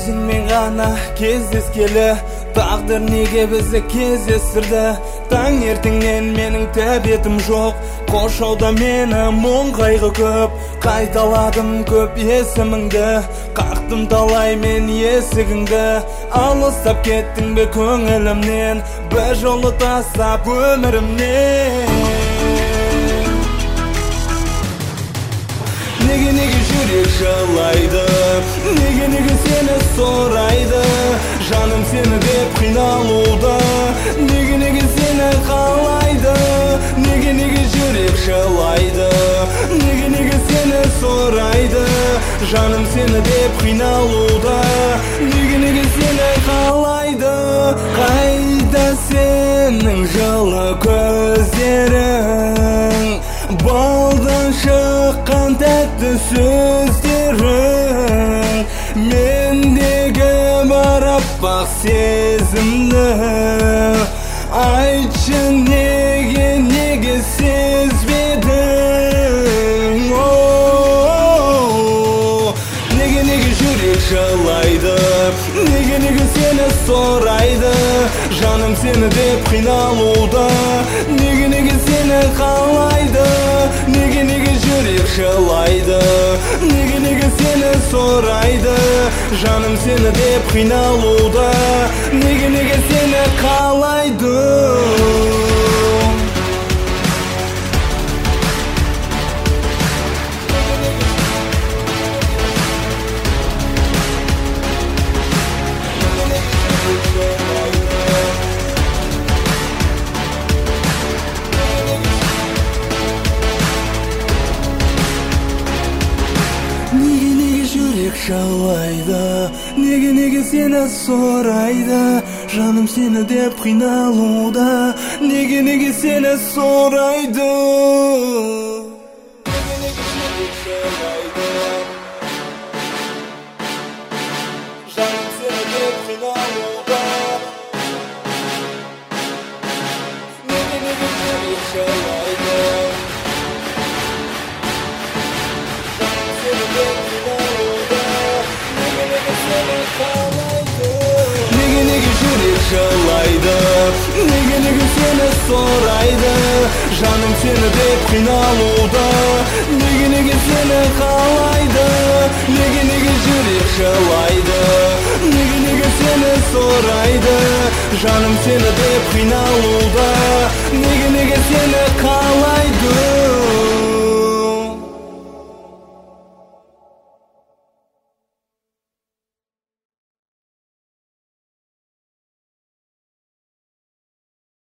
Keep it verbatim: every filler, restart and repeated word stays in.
өзіңмен ғана кездескелі, тағдыр неге бізді кездестірді? Таңертеңнен менің тәбетім жоқ, қоршауда мені мұң қайғы көп. Қайталадым көп есіміңді, қақтым талай мен есігіңді. Алыстап кеттің бе көңілімнен, бір жолы тастап өмірімнен? Неге неге жүрек жылайды, неге неге сені сұрайды, жаным сені деп қиналуда, неге неге сені қалайды, неге неге жүрек жылайды, неге неге сені сұрайды, жаным сені деп қиналуда, неге неге сені қалайды. Қайда сенің жылы көздерің, балдан шыққан тәтті сөздерің, мендегі бар аппақ сезімді айтшы, неге неге сезбедің? Неге неге жүрек жылайды, неге неге сені сұрайды, жаным сені деп қиналуда, неге неге сені қалайды, неге неге жүрек жылайды, неге неге сені сұрайды, жаным сені деп қиналуда, неге неге сені қалайды. Неге неге жүрек жылайды, неге неге сені сұрайды, жаным сені деп қиналуда, неге неге сені сұрайды. Жаным сені деп қиналуда, неге неге жүрек жылайды. Неге неге жүрек жылайды, неге неге сені сұрайды, жаным сені деп қиналуда, неге неге сені қалайды, неге неге жүрек жылайды, неге неге сені сұрайды, жаным сені деп қиналуда, неге неге сені қалайды.